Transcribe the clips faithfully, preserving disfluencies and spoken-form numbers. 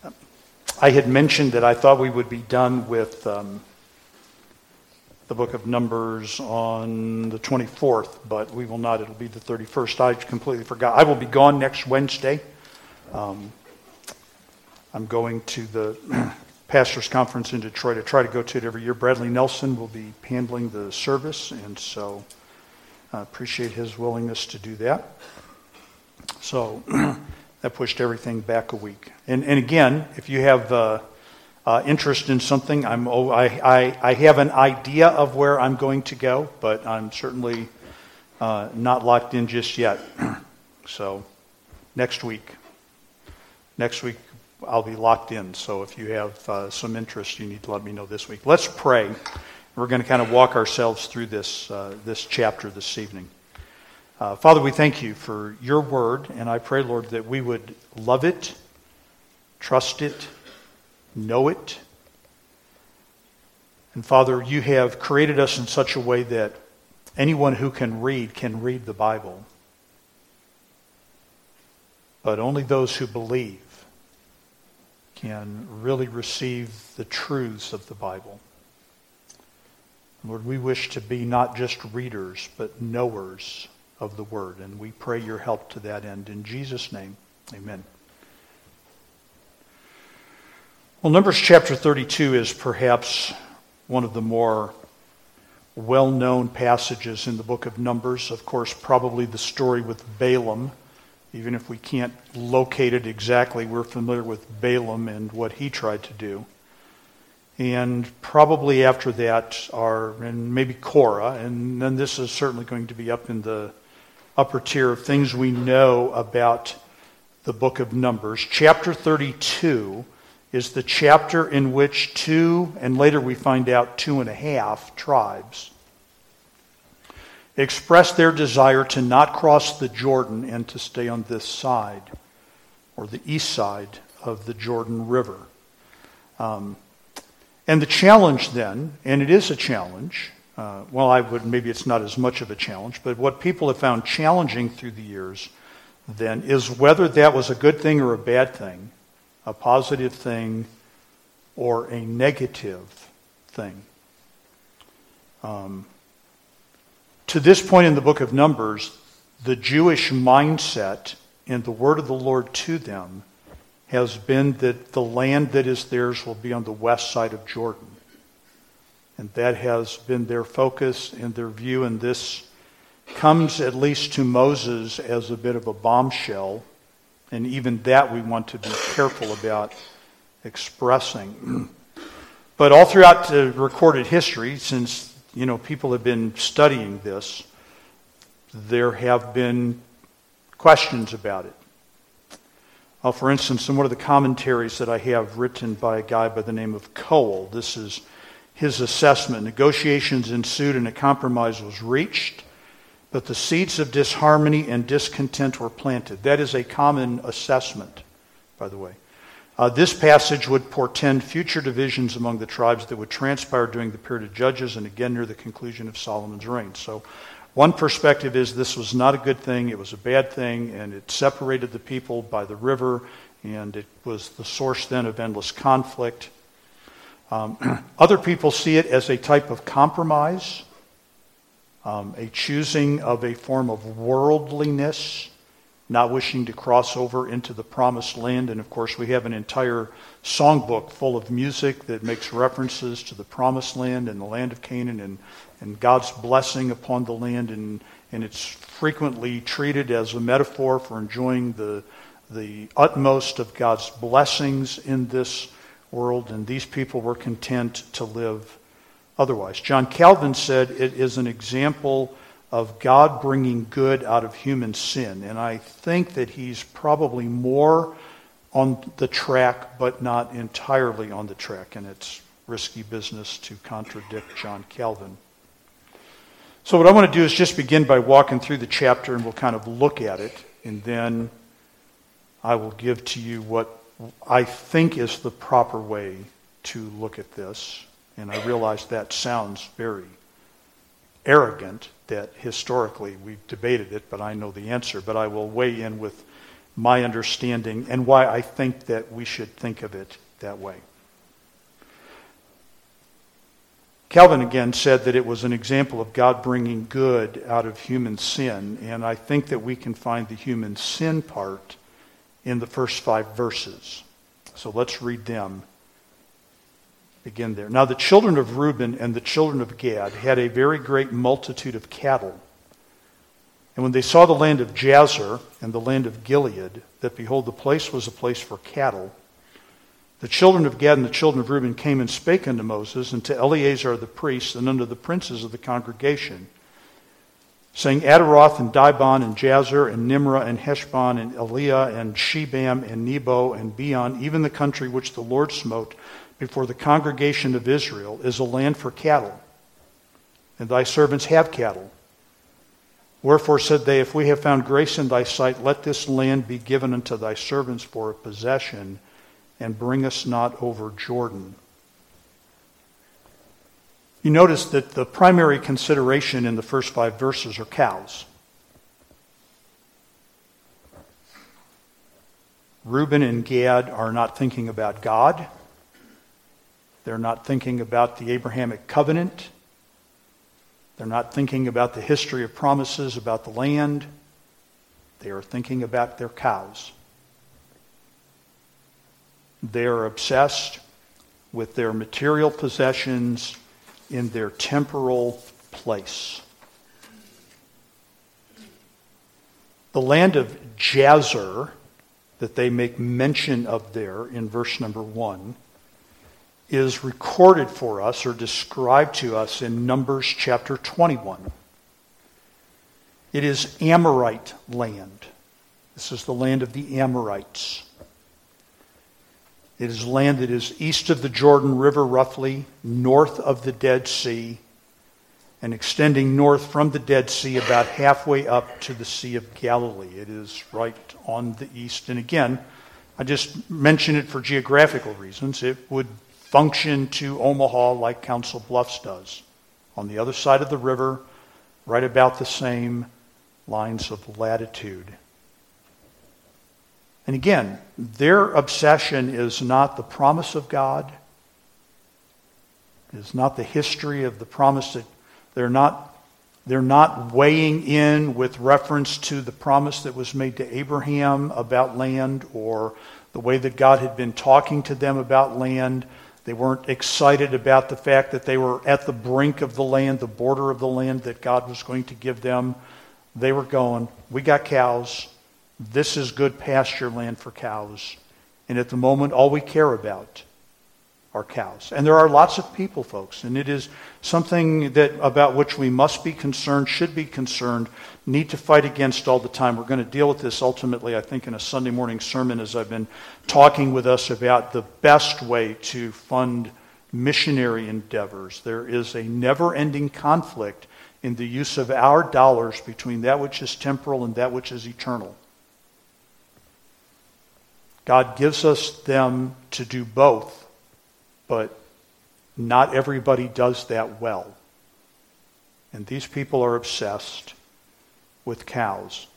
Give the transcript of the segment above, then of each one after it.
I had mentioned that I thought we would be done with um, the book of Numbers on the twenty-fourth, but we will not. It'll be the thirty-first. I completely forgot. I will be gone next Wednesday. Um, I'm going to the Pastors Conference in Detroit. I try to go to it every year. Bradley Nelson will be handling the service, and so I appreciate his willingness to do that. So that pushed everything back a week. And and again, if you have uh, uh, interest in something, I'm oh, I, I I have an idea of where I'm going to go, but I'm certainly uh, not locked in just yet. So next week, next week I'll be locked in. So if you have uh, some interest, you need to let me know this week. Let's pray. We're going to kind of walk ourselves through this uh, this chapter this evening. Uh, Father, we thank you for your word, and I pray, Lord, that we would love it, trust it, know it. And Father, you have created us in such a way that anyone who can read can read the Bible. But only those who believe can really receive the truths of the Bible. Lord, we wish to be not just readers, but knowers of the word, and we pray your help to that end. In Jesus' name, amen. Well, Numbers chapter thirty-two is perhaps one of the more well-known passages in the book of Numbers. Of course, probably the story with Balaam. Even if we can't locate it exactly, we're familiar with Balaam and what he tried to do. And probably after that are, and maybe Korah, and then this is certainly going to be up in the upper tier of things we know about the book of Numbers. Chapter thirty-two is the chapter in which two, and later we find out two and a half tribes express their desire to not cross the Jordan and to stay on this side, or the east side of the Jordan River. Um, and the challenge then, and it is a challenge, uh, well, I would maybe it's not as much of a challenge, but what people have found challenging through the years then is whether that was a good thing or a bad thing, a positive thing or a negative thing. Um, to this point in the book of Numbers, the Jewish mindset and the word of the Lord to them has been that the land that is theirs will be on the west side of Jordan. And that has been their focus and their view, and this comes at least to Moses as a bit of a bombshell, and even that we want to be careful about expressing. But all throughout the recorded history, since you know people have been studying this, there have been questions about it. Uh, for instance, in one of the commentaries that I have written by a guy by the name of Cole, this is his assessment. Negotiations ensued and a compromise was reached, but the seeds of disharmony and discontent were planted. That is a common assessment, by the way. Uh, this passage would portend future divisions among the tribes that would transpire during the period of Judges and again near the conclusion of Solomon's reign. So one perspective is this was not a good thing, it was a bad thing, and it separated the people by the river, and it was the source then of endless conflict. Um, other people see it as a type of compromise, um, a choosing of a form of worldliness, not wishing to cross over into the promised land. And of course, we have an entire songbook full of music that makes references to the promised land and the land of Canaan and, and God's blessing upon the land. And, and it's frequently treated as a metaphor for enjoying the, the utmost of God's blessings in this world, and these people were content to live otherwise. John Calvin said it is an example of God bringing good out of human sin, and I think that he's probably more on the track, but not entirely on the track, and it's risky business to contradict John Calvin. So what I want to do is just begin by walking through the chapter, and we'll kind of look at it, and then I will give to you what I think is the proper way to look at this. And I realize that sounds very arrogant, that historically we've debated it, but I know the answer. But I will weigh in with my understanding and why I think that we should think of it that way. Calvin again said that it was an example of God bringing good out of human sin, and I think that we can find the human sin part in the first five verses. So let's read them. Begin there. Now the children of Reuben and the children of Gad had a very great multitude of cattle. And when they saw the land of Jazer and the land of Gilead, that behold, the place was a place for cattle, the children of Gad and the children of Reuben came and spake unto Moses and to Eleazar the priest and unto the princes of the congregation, saying, Adaroth and Dibon and Jazer and Nimrah and Heshbon and Eliah and Shebam and Nebo and Beon, even the country which the Lord smote before the congregation of Israel, is a land for cattle, and thy servants have cattle. Wherefore said they, if we have found grace in thy sight, let this land be given unto thy servants for a possession, and bring us not over Jordan. You notice that the primary consideration in the first five verses are cows. Reuben and Gad are not thinking about God. They're not thinking about the Abrahamic covenant. They're not thinking about the history of promises about the land. They are thinking about their cows. They are obsessed with their material possessions in their temporal place. The land of Jazer that they make mention of there in verse number one is recorded for us or described to us in Numbers chapter twenty-one. It is Amorite land. This is the land of the Amorites. It is land that is east of the Jordan River, roughly, north of the Dead Sea, and extending north from the Dead Sea about halfway up to the Sea of Galilee. It is right on the east. And again, I just mention it for geographical reasons. It would function to Omaha like Council Bluffs does. On the other side of the river, right about the same lines of latitude. And again, their obsession is not the promise of God. It is not the history of the promise. That they're not, they're not weighing in with reference to the promise that was made to Abraham about land or the way that God had been talking to them about land. They weren't excited about the fact that they were at the brink of the land, the border of the land that God was going to give them. They were going, we got cows. This is good pasture land for cows. And at the moment, all we care about are cows. And there are lots of people, folks, and it is something that about which we must be concerned, should be concerned, need to fight against all the time. We're going to deal with this ultimately, I think, in a Sunday morning sermon as I've been talking with us about the best way to fund missionary endeavors. There is a never-ending conflict in the use of our dollars between that which is temporal and that which is eternal. God gives us them to do both, but not everybody does that well. And these people are obsessed with cows.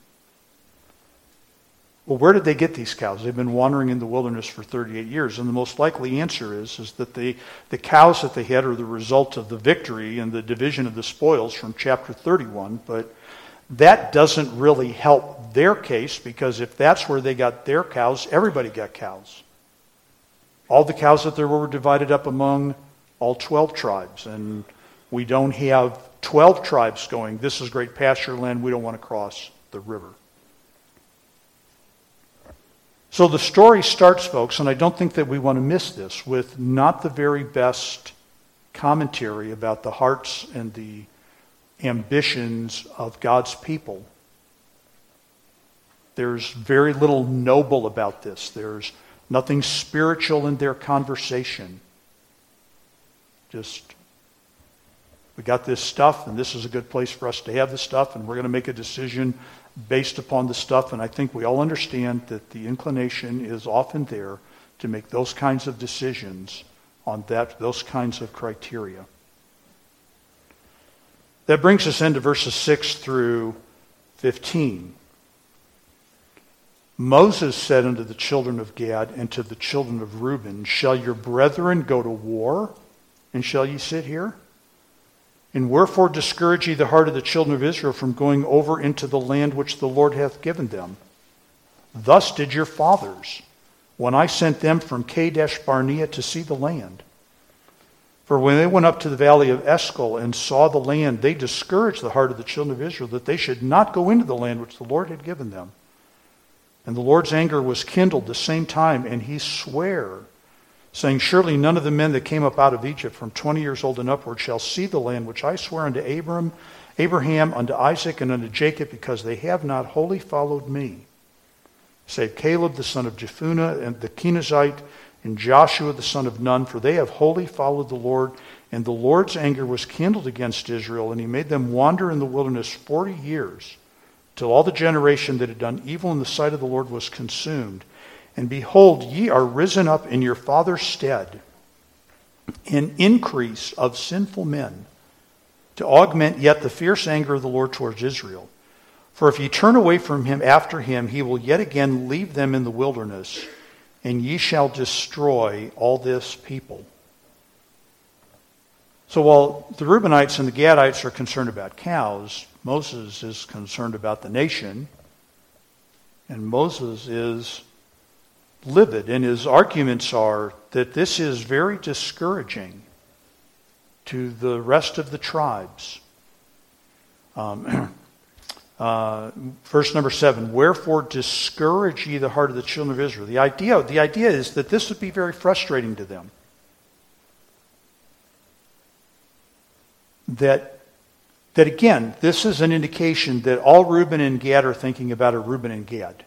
Well, where did they get these cows? They've been wandering in the wilderness for thirty-eight years. And the most likely answer is, is that the, the cows that they had are the result of the victory and the division of the spoils from chapter thirty-one. But that doesn't really help their case, because if that's where they got their cows, everybody got cows. All the cows that there were were divided up among all twelve tribes. And we don't have twelve tribes going, this is great pasture land, we don't want to cross the river. So the story starts, folks, and I don't think that we want to miss this, with not the very best commentary about the hearts and the ambitions of God's people. There's very little noble about this. There's nothing spiritual in their conversation. Just, we got this stuff, and this is a good place for us to have the stuff, and we're going to make a decision based upon the stuff. And I think we all understand that the inclination is often there to make those kinds of decisions on that, those kinds of criteria. That brings us into verses six through fifteen. Moses said unto the children of Gad and to the children of Reuben, shall your brethren go to war, and shall ye sit here? And wherefore discourage ye the heart of the children of Israel from going over into the land which the Lord hath given them? Thus did your fathers, when I sent them from Kadesh Barnea to see the land. For when they went up to the valley of Eshcol and saw the land, they discouraged the heart of the children of Israel, that they should not go into the land which the Lord had given them. And the Lord's anger was kindled the same time, and he sware, saying, surely none of the men that came up out of Egypt from twenty years old and upward shall see the land which I swear unto Abram, Abraham, unto Isaac, and unto Jacob, because they have not wholly followed me. Save Caleb the son of Jephunneh, and the Kenizzite, and Joshua the son of Nun, for they have wholly followed the Lord. And the Lord's anger was kindled against Israel, and he made them wander in the wilderness forty years, till all the generation that had done evil in the sight of the Lord was consumed. And behold, ye are risen up in your father's stead, an increase of sinful men, to augment yet the fierce anger of the Lord towards Israel. For if ye turn away from him after him, he will yet again leave them in the wilderness, and ye shall destroy all this people. So while the Reubenites and the Gadites are concerned about cows, Moses is concerned about the nation, and Moses is livid, and his arguments are that this is very discouraging to the rest of the tribes. Um, uh, verse number seven, wherefore discourage ye the heart of the children of Israel. The idea, the idea is that this would be very frustrating to them. That, that again, this is an indication that all Reuben and Gad are thinking about are Reuben and Gad.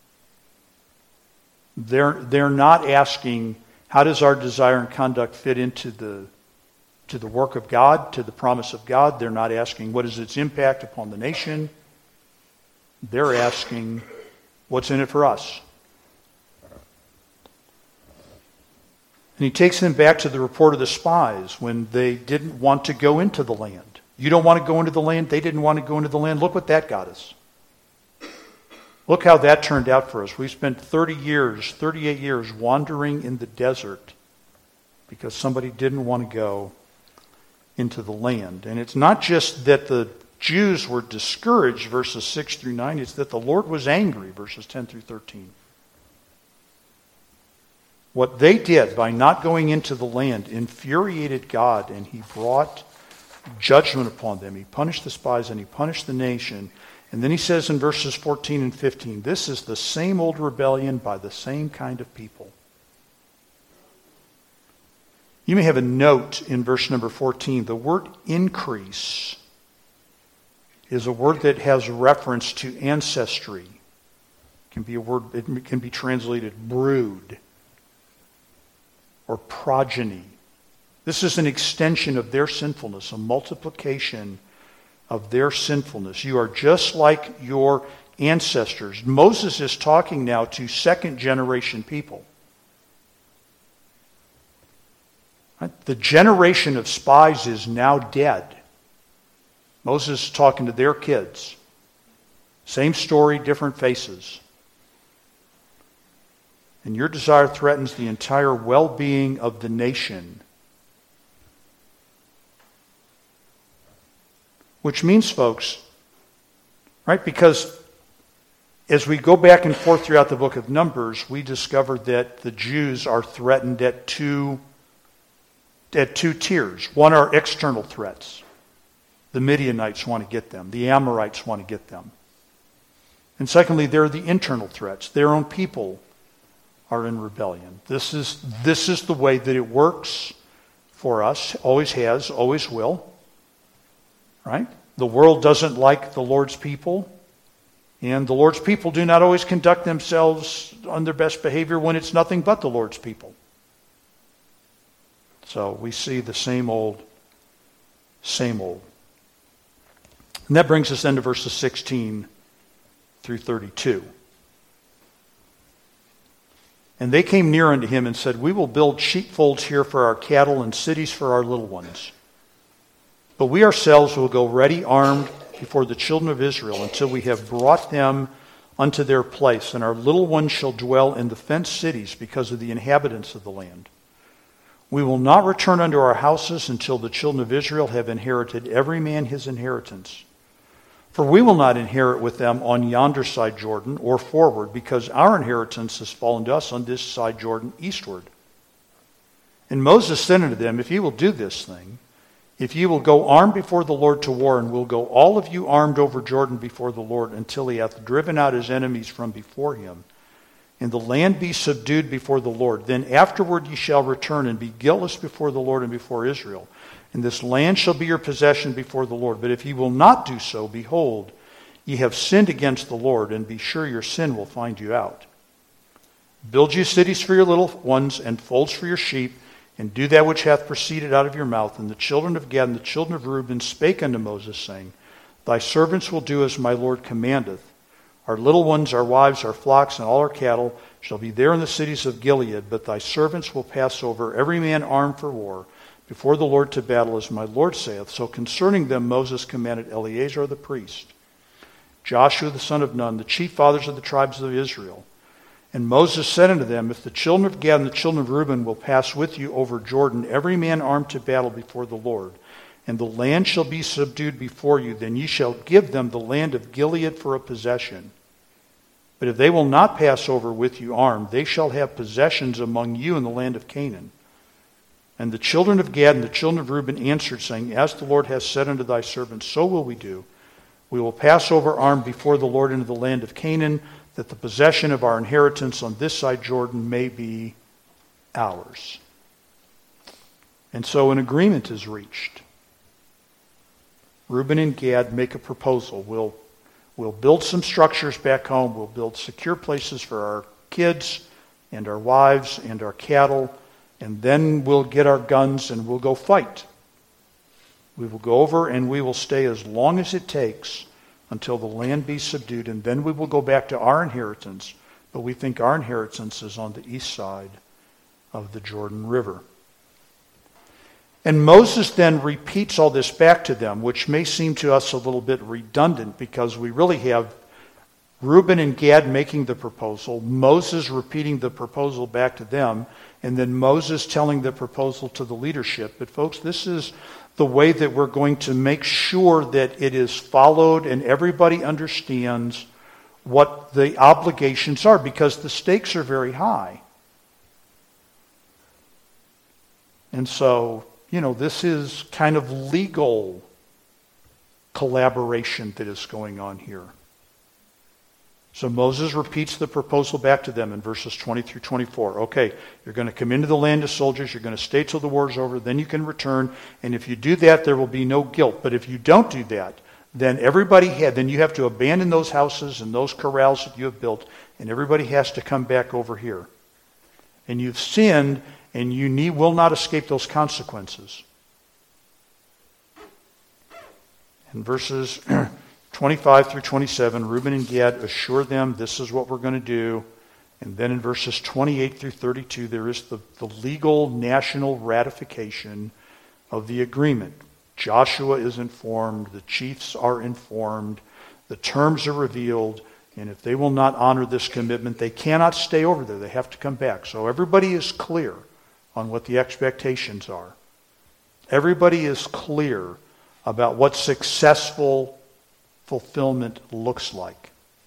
They're, they're not asking, how does our desire and conduct fit into the, to the work of God, to the promise of God? They're not asking, what is its impact upon the nation? They're asking, what's in it for us? And he takes them back to the report of the spies when they didn't want to go into the land. You don't want to go into the land? They didn't want to go into the land. Look what that got us. Look how that turned out for us. We spent thirty years, thirty-eight years wandering in the desert because somebody didn't want to go into the land. And it's not just that the Jews were discouraged, verses six through nine. It's that the Lord was angry, verses ten through thirteen. What they did by not going into the land infuriated God, and he brought judgment upon them. He punished the spies and he punished the nation. And then he says in verses fourteen and fifteen, this is the same old rebellion by the same kind of people. You may have a note in verse number fourteen. The word increase is a word that has reference to ancestry. It can be a word, it can be translated brood or progeny. This is an extension of their sinfulness, a multiplication of their sinfulness. You are just like your ancestors. Moses is talking now to second generation people. Right? The generation of spies is now dead. Moses is talking to their kids. Same story, different faces. And your desire threatens the entire well-being of the nation. Which means, folks, right, because as we go back and forth throughout the book of Numbers, we discover that the Jews are threatened at two, at two tiers. One are external threats. The Midianites want to get them. The Amorites want to get them. And secondly, there are the internal threats. Their own people are in rebellion. This is, this is the way that it works for us. Always has, always will. Right? The world doesn't like the Lord's people. And the Lord's people do not always conduct themselves on their best behavior when it's nothing but the Lord's people. So we see the same old, same old. And that brings us then to verses sixteen through thirty-two. And they came near unto him and said, we will build sheepfolds here for our cattle and cities for our little ones. But we ourselves will go ready armed before the children of Israel until we have brought them unto their place, and our little ones shall dwell in the fenced cities because of the inhabitants of the land. We will not return unto our houses until the children of Israel have inherited every man his inheritance. For we will not inherit with them on yonder side Jordan or forward, because our inheritance has fallen to us on this side Jordan eastward. And Moses said unto them, If ye will do this thing, if ye will go armed before the Lord to war, and will go all of you armed over Jordan before the Lord, until he hath driven out his enemies from before him, and the land be subdued before the Lord, then afterward ye shall return and be guiltless before the Lord and before Israel. And this land shall be your possession before the Lord. But if ye will not do so, behold, ye have sinned against the Lord, and be sure your sin will find you out. Build you cities for your little ones, and folds for your sheep, and do that which hath proceeded out of your mouth. And the children of Gad and the children of Reuben spake unto Moses, saying, Thy servants will do as my Lord commandeth. Our little ones, our wives, our flocks, and all our cattle shall be there in the cities of Gilead, but thy servants will pass over, every man armed for war, before the Lord to battle, as my Lord saith. So concerning them Moses commanded Eleazar the priest, Joshua the son of Nun, the chief fathers of the tribes of Israel. And Moses said unto them, If the children of Gad and the children of Reuben will pass with you over Jordan, every man armed to battle before the Lord, and the land shall be subdued before you, then ye shall give them the land of Gilead for a possession. But if they will not pass over with you armed, they shall have possessions among you in the land of Canaan. And the children of Gad and the children of Reuben answered, saying, As the Lord hath said unto thy servants, so will we do. We will pass over armed before the Lord into the land of Canaan, that the possession of our inheritance on this side Jordan may be ours. And so an agreement is reached. Reuben and Gad make a proposal. We'll, we'll build some structures back home. We'll build secure places for our kids and our wives and our cattle. And then we'll get our guns and we'll go fight. We will go over and we will stay as long as it takes until the land be subdued, and then we will go back to our inheritance. But we think our inheritance is on the east side of the Jordan River. And Moses then repeats all this back to them, which may seem to us a little bit redundant, because we really have Reuben and Gad making the proposal, Moses repeating the proposal back to them, and then Moses telling the proposal to the leadership. But folks, this is the way that we're going to make sure that it is followed and everybody understands what the obligations are, because the stakes are very high. And so, you know, this is kind of legal collaboration that is going on here. So Moses repeats the proposal back to them in verses twenty through twenty-four. Okay, you're going to come into the land as soldiers. You're going to stay till the war's over. Then you can return. And if you do that, there will be no guilt. But if you don't do that, then everybody had, then you have to abandon those houses and those corrals that you have built, and everybody has to come back over here. And you've sinned, and you need, will not escape those consequences. In verses twenty-five through twenty-seven, Reuben and Gad assure them this is what we're going to do. And then in verses twenty-eight through thirty-two, there is the, the legal national ratification of the agreement. Joshua is informed, the chiefs are informed, the terms are revealed, and if they will not honor this commitment, they cannot stay over there. They have to come back. So everybody is clear on what the expectations are. Everybody is clear about what successful fulfillment looks like.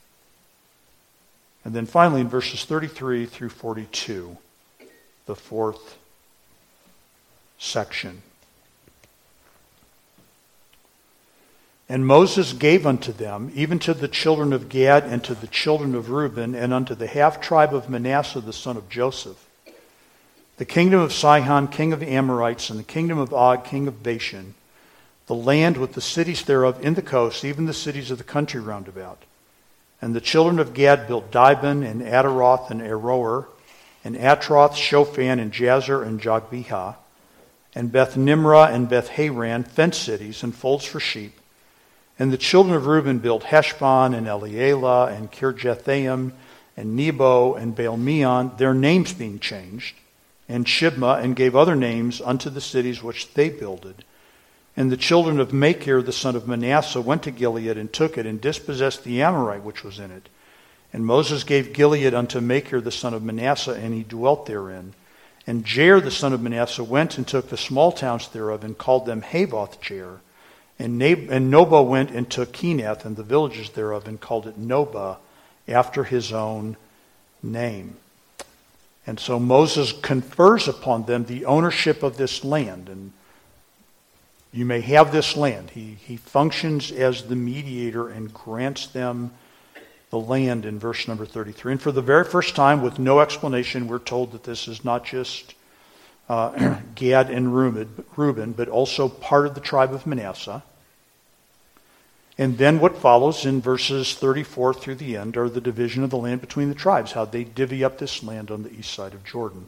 And then finally in verses thirty-three through forty-two, the fourth section. And Moses gave unto them, even to the children of Gad and to the children of Reuben, and unto the half tribe of Manasseh the son of Joseph, the kingdom of Sihon king of the Amorites, and the kingdom of Og king of Bashan, the land with the cities thereof in the coast, even the cities of the country round about. And the children of Gad built Dibon, and Ataroth, and Aroer, and Atroth, Shophan, and Jazer, and Jogbehah, and Beth Nimrah, and Beth Haran, fenced cities, and folds for sheep. And the children of Reuben built Heshbon, and Elealeh, and Kirjathaim, and Nebo, and Baal-meon, their names being changed, and Shibmah, and gave other names unto the cities which they builded. And the children of Machir, the son of Manasseh, went to Gilead, and took it, and dispossessed the Amorite which was in it. And Moses gave Gilead unto Machir the son of Manasseh, and he dwelt therein. And Jair the son of Manasseh went and took the small towns thereof, and called them Havoth Jair. And, Nab- and Nobah went and took Kenath and the villages thereof, and called it Nobah, after his own name. And so Moses confers upon them the ownership of this land. And you may have this land. He, he functions as the mediator and grants them the land in verse number thirty-three. And for the very first time, with no explanation, we're told that this is not just uh, Gad and Reuben, but also part of the tribe of Manasseh. And then what follows in verses thirty-four through the end are the division of the land between the tribes, how they divvy up this land on the east side of Jordan.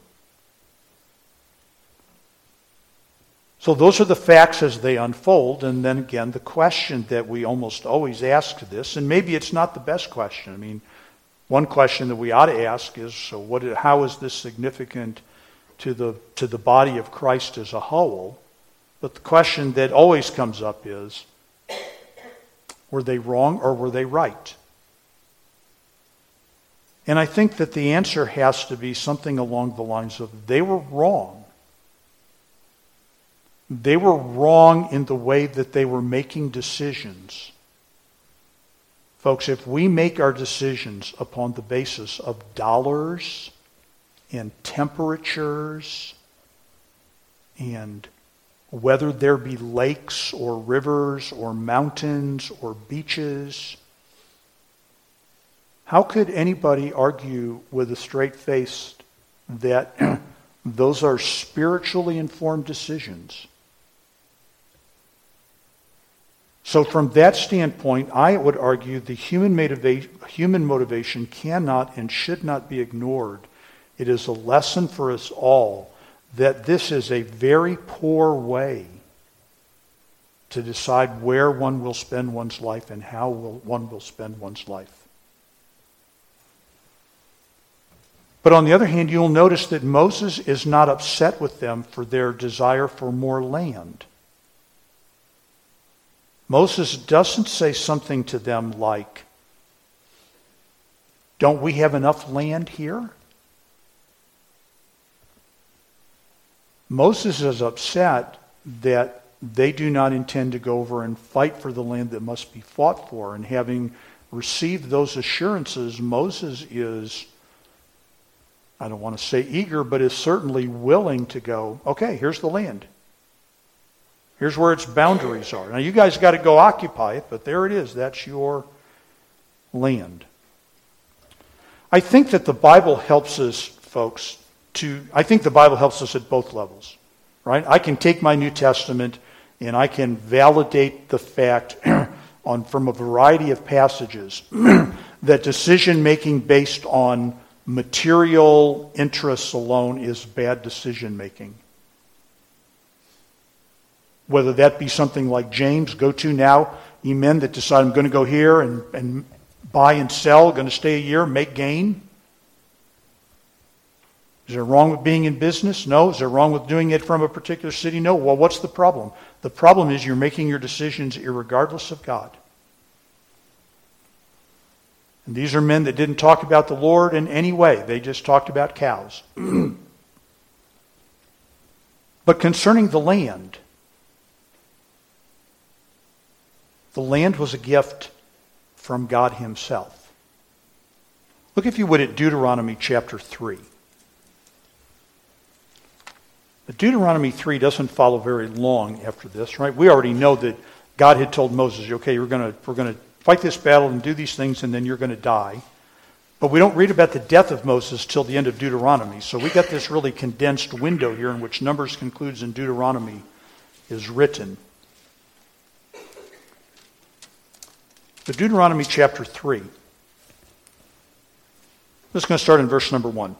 So those are the facts as they unfold, and then again, the question that we almost always ask this, and maybe it's not the best question. I mean, one question that we ought to ask is, so what? How is this significant to the to the body of Christ as a whole? But the question that always comes up is, were they wrong or were they right? And I think that the answer has to be something along the lines of, they were wrong. They were wrong in the way that they were making decisions. Folks, if we make our decisions upon the basis of dollars and temperatures and whether there be lakes or rivers or mountains or beaches, how could anybody argue with a straight face that those are spiritually informed decisions? So from that standpoint, I would argue the human motivation, human motivation cannot and should not be ignored. It is a lesson for us all that this is a very poor way to decide where one will spend one's life and how will, one will spend one's life. But on the other hand, you'll notice that Moses is not upset with them for their desire for more land. Moses doesn't say something to them like, "Don't we have enough land here?" Moses is upset that they do not intend to go over and fight for the land that must be fought for. And having received those assurances, Moses is, I don't want to say eager, but is certainly willing to go, okay, here's the land. Here's where its boundaries are. Now you guys got to go occupy it, but there it is. That's your land. I think that the Bible helps us, folks, to, I think the Bible helps us at both levels, right? I can take my New Testament and I can validate the fact on from a variety of passages that decision making based on material interests alone is bad decision making. Whether that be something like James, go to now, ye men that decide I'm going to go here and, and buy and sell, going to stay a year, make gain. Is there wrong with being in business? No. Is there wrong with doing it from a particular city? No. Well, what's the problem? The problem is you're making your decisions irregardless of God. And these are men that didn't talk about the Lord in any way. They just talked about cows. But concerning the land, the land was a gift from God himself. Look, if you would, at Deuteronomy chapter three. But Deuteronomy three doesn't follow very long after this, right? We already know that God had told Moses, okay, we're going to, we're going to fight this battle and do these things, and then you're going to die. But we don't read about the death of Moses till the end of Deuteronomy. So we got this really condensed window here in which Numbers concludes and Deuteronomy is written. But Deuteronomy chapter three. I'm just going to start in verse number one.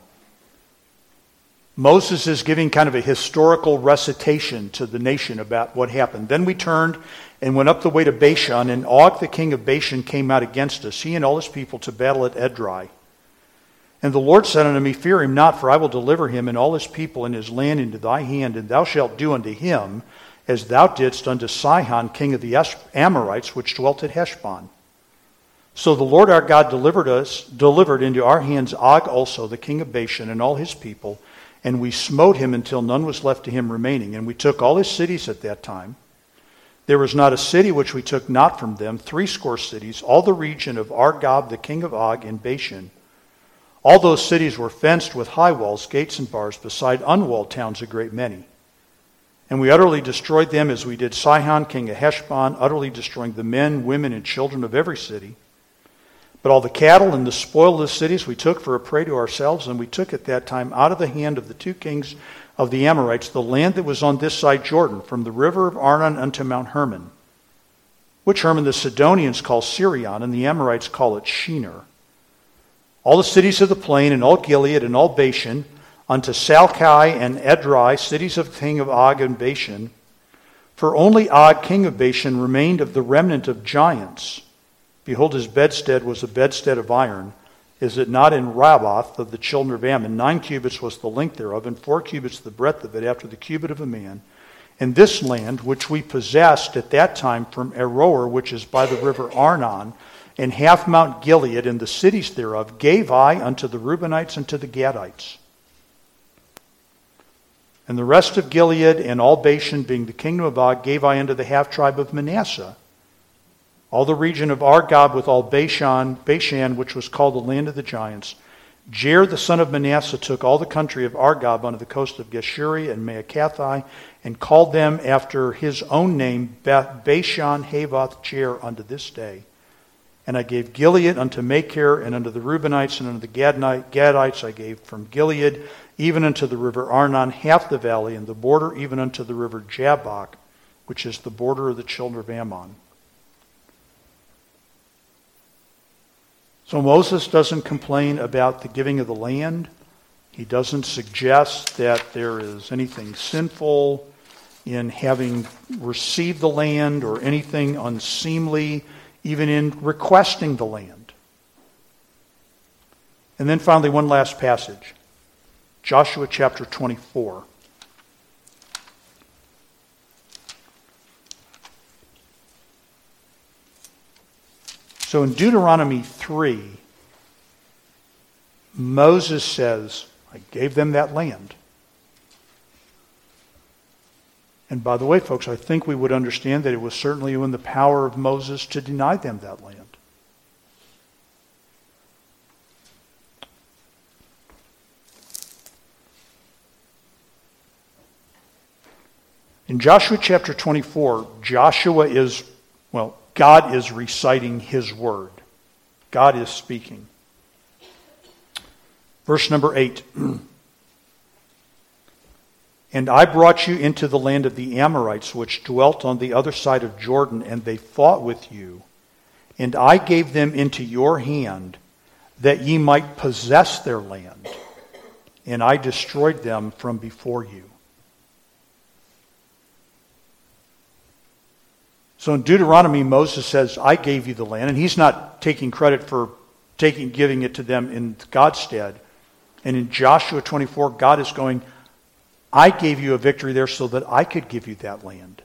Moses is giving kind of a historical recitation to the nation about what happened. Then we turned and went up the way to Bashan, and Og the king of Bashan came out against us, he and all his people, to battle at Edrei. And the Lord said unto me, fear him not, for I will deliver him and all his people and his land into thy hand, and thou shalt do unto him as thou didst unto Sihon king of the Amorites, which dwelt at Heshbon. So the Lord our God delivered us, delivered into our hands Og also, the king of Bashan, and all his people, and we smote him until none was left to him remaining. And we took all his cities at that time. There was not a city which we took not from them, threescore cities, all the region of Argob, the king of Og, in Bashan. All those cities were fenced with high walls, gates, and bars, beside unwalled towns a great many. And we utterly destroyed them as we did Sihon, king of Heshbon, utterly destroying the men, women, and children of every city. But all the cattle and the spoil of the cities we took for a prey to ourselves, and we took at that time out of the hand of the two kings of the Amorites the land that was on this side Jordan, from the river of Arnon unto Mount Hermon, which Hermon the Sidonians call Sirion, and the Amorites call it Shinar. All the cities of the plain, and all Gilead, and all Bashan, unto Salcai and Edrei, cities of the king of Og and Bashan. For only Og, king of Bashan, remained of the remnant of giants. Behold, his bedstead was a bedstead of iron. Is it not in Rabbath of the children of Ammon? Nine cubits was the length thereof, and four cubits the breadth of it, after the cubit of a man. And this land, which we possessed at that time from Aroer, which is by the river Arnon, and half Mount Gilead, and the cities thereof, gave I unto the Reubenites and to the Gadites. And the rest of Gilead and all Bashan, being the kingdom of Og, gave I unto the half-tribe of Manasseh. All the region of Argob with all Bashan, Bashan, which was called the land of the giants. Jair the son of Manasseh took all the country of Argob unto the coast of Geshuri and Maacathi, and called them after his own name Bashan Havoth Jair unto this day. And I gave Gilead unto Machir, and unto the Reubenites, and unto the Gadites I gave from Gilead, even unto the river Arnon, half the valley, and the border even unto the river Jabbok, which is the border of the children of Ammon. So Moses doesn't complain about the giving of the land. He doesn't suggest that there is anything sinful in having received the land or anything unseemly, even in requesting the land. And then finally, one last passage. Joshua chapter twenty-four. So in Deuteronomy three, Moses says, I gave them that land. And by the way, folks, I think we would understand that it was certainly in the power of Moses to deny them that land. In Joshua chapter twenty-four, Joshua is, well, God is reciting his word. God is speaking. Verse number eight. And I brought you into the land of the Amorites, which dwelt on the other side of Jordan, and they fought with you. And I gave them into your hand, that ye might possess their land. And I destroyed them from before you. So in Deuteronomy, Moses says, I gave you the land. And he's not taking credit for taking, giving it to them in God's stead. And in Joshua twenty-four, God is going, I gave you a victory there so that I could give you that land.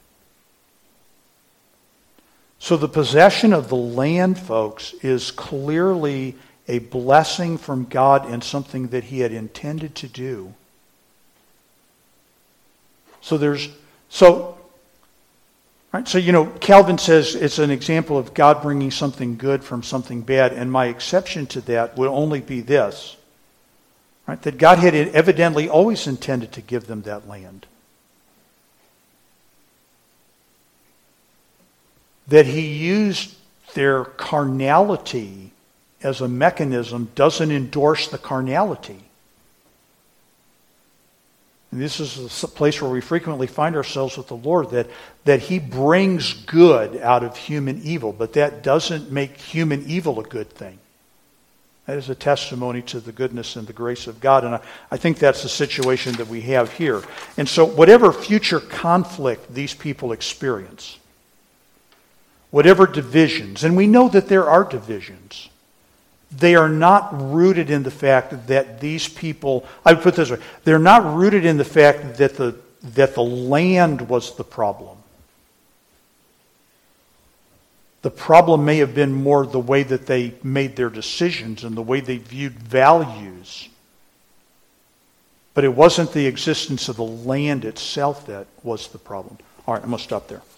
So the possession of the land, folks, is clearly a blessing from God and something that he had intended to do. So there's, so, right, so, you know, Calvin says it's an example of God bringing something good from something bad, and my exception to that would only be this. Right, that God had evidently always intended to give them that land. That he used their carnality as a mechanism doesn't endorse the carnality. And this is a place where we frequently find ourselves with the Lord, that, that he brings good out of human evil, but that doesn't make human evil a good thing. That is a testimony to the goodness and the grace of God. And I, I think that's the situation that we have here. And so whatever future conflict these people experience, whatever divisions, and we know that there are divisions, they are not rooted in the fact that these people, I would put it this way, they're not rooted in the fact that the, that the land was the problem. The problem may have been more the way that they made their decisions and the way they viewed values. But it wasn't the existence of the land itself that was the problem. All right, I'm going to stop there.